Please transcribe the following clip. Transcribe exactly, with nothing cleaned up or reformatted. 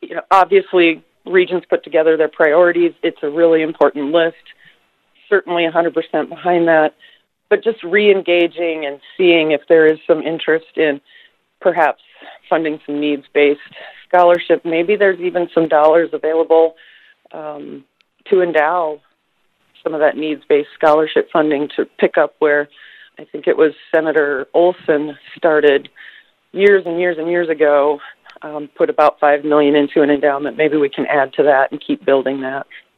you know, obviously Regions put together their priorities. It's a really important list. Certainly one hundred percent behind that. But just re-engaging and seeing if there is some interest in perhaps funding some needs-based scholarship. Maybe there's even some dollars available um, to endow some of that needs-based scholarship funding to pick up where I think it was Senator Olson started years and years and years ago, um, put about five million dollars into an endowment. Maybe we can add to that and keep building that.